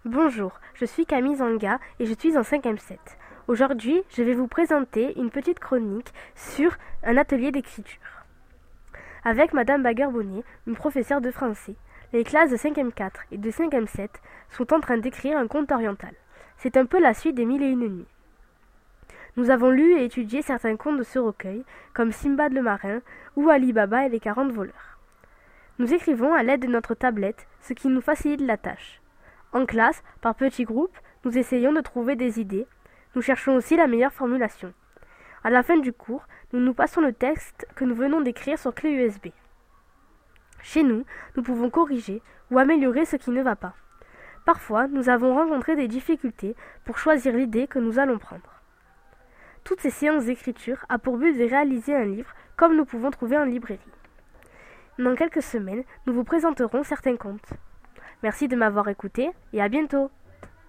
Bonjour, je suis Camille Zanga et je suis en 5e 7. Aujourd'hui, je vais vous présenter une petite chronique sur un atelier d'écriture. Avec Madame Baguer-Bonnet, une professeure de français, les classes de 5e 4 et de 5e 7 sont en train d'écrire un conte oriental. C'est un peu la suite des Mille et une nuits. Nous avons lu et étudié certains contes de ce recueil, comme Simbad le marin ou Ali Baba et les 40 voleurs. Nous écrivons à l'aide de notre tablette, ce qui nous facilite la tâche. En classe, par petits groupes, nous essayons de trouver des idées. Nous cherchons aussi la meilleure formulation. À la fin du cours, nous nous passons le texte que nous venons d'écrire sur clé USB. Chez nous, nous pouvons corriger ou améliorer ce qui ne va pas. Parfois, nous avons rencontré des difficultés pour choisir l'idée que nous allons prendre. Toutes ces séances d'écriture ont pour but de réaliser un livre comme nous pouvons trouver en librairie. Dans quelques semaines, nous vous présenterons certains contes. Merci de m'avoir écouté et à bientôt.